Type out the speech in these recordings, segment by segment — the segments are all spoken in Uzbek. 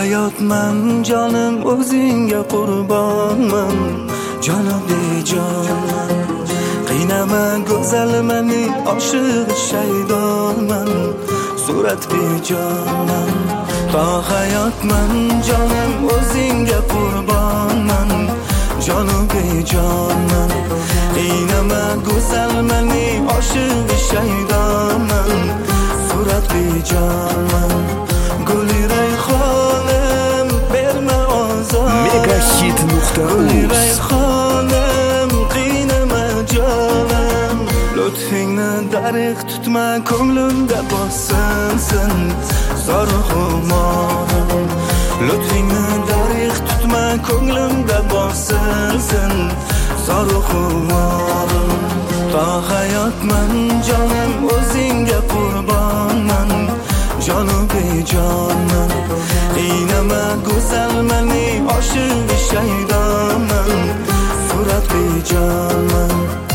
hayotman jonim o'zingga qurbonman jonim bejonman qiynama go'zal meni oshiq shaydonman surat bejonman to hayotman jonim o'zingga qurbonman jonim bejonman qiynama go'zal meni oshiq shaydonman surat bejonman guli rayhonim berma ozor Megahit.uz rayhonim qiynama jonim lutfingni dariq tutma ko'nglimda bosinsin zor xumorim lutfingni dariq tutma ko'nglimda bosinsin zor xumorim to hayotman jonim o'zingga qurbonman jonim bejonman qiynama go'zal meni oshiq shaydonman surat bejonman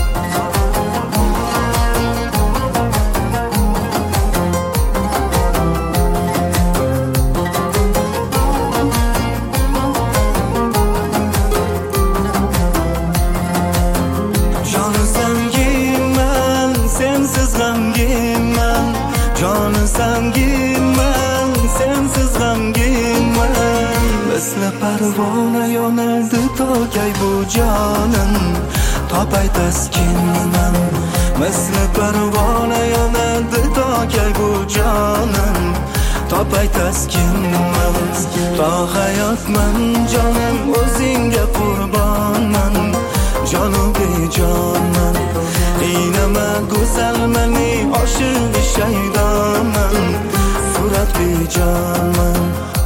joni sanginman sensiz g'amginman misli parvona yonadi tokay bu jonim topay taskinman misli parvona yonadi tokay bu jonim topay taskinman to hayotman jonim o'zingga qurbonman jonim bejonman qiynama go'zal meni oshiq shaydonman surat bejonman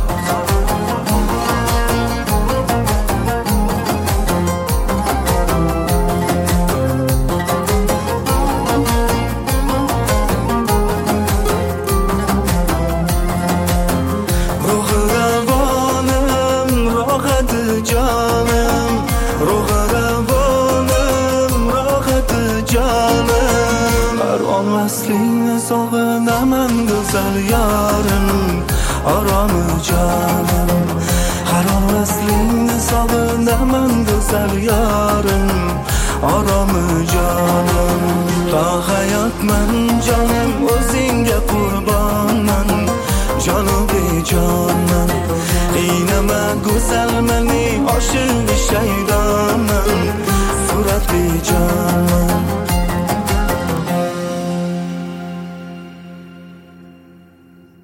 ruhi ravonim rohati jonim ruhi ravonim rohati jonim har on vaslingni sog'inaman go'zal yorim oromi jonim har on vaslingni sog'inaman go'zal yorim oromi jonim to hayotman jonim o'zingga qurbonman jonim bejonman qiynama go'zal meni oshiq shaydonman surat bejonman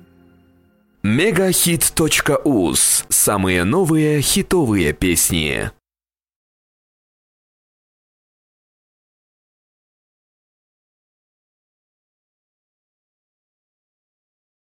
Megahit.uz. Самые новые хитовые песни.